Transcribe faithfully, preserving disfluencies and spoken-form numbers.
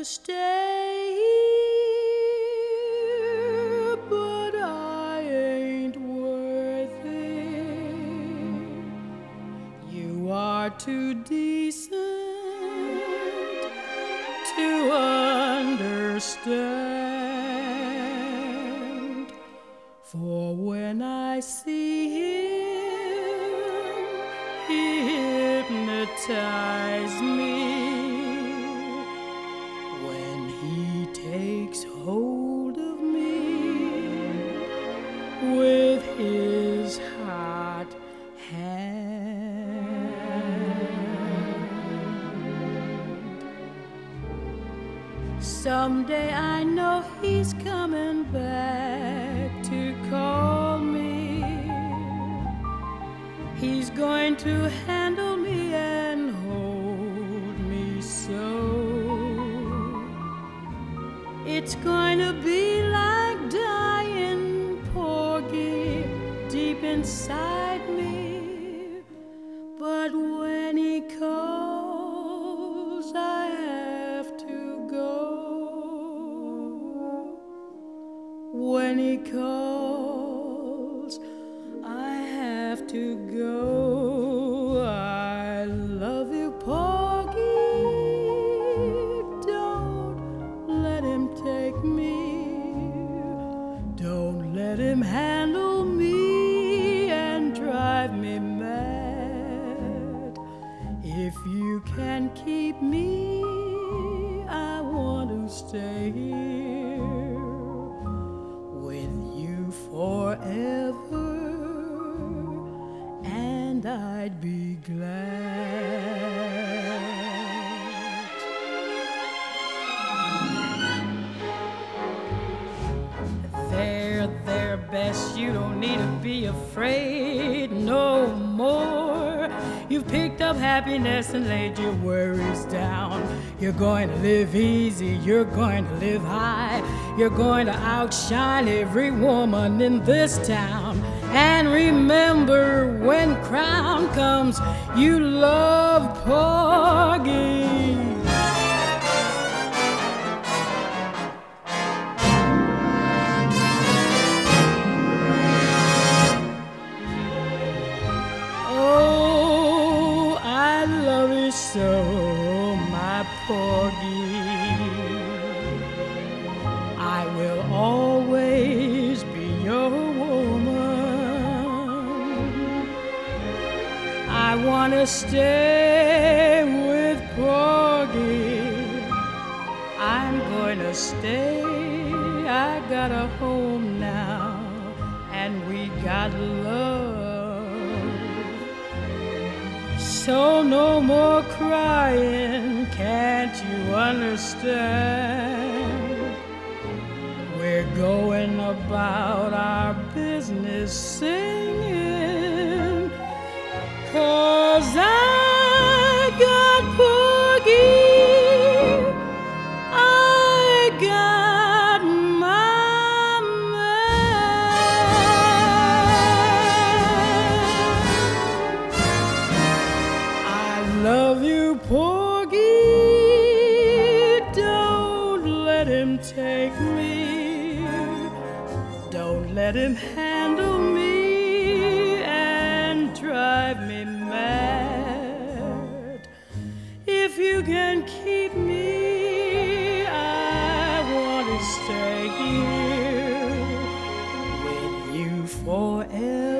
to stay here, but I ain't worth it. You are too decent to understand. For when I see him, he hypnotizes me. When he takes hold of me with his hot hand. Someday I know he's coming back to call me. He's going to handle me and hold me so. It's going to be like dying, Porgy, deep inside me. But when he calls, I have to go. When he calls, I have to go. I love you, Porgy. Don't let him take me. Don't let him handle me and drive me mad. If you can keep me, I want to stay here with you forever, and I'd be glad. There, there, Bess, you don't need to be afraid no more. You've picked up happiness and laid your worries down. You're going to live easy, you're going to live high. You're going to outshine every woman in this town. And remember, when crown comes, you love Porgy. Oh, I love you so, my Porgy. I will always be your woman. I want to stay with Porgy. I'm going to stay. I got a home now, and we got love. So no more crying, can't you understand? We're going about our business singing, 'cause I got Porgy, I got my man. I love you, Porgy, don't let him take me. Don't let him handle me and drive me mad. If you can keep me, I want to stay here with you forever.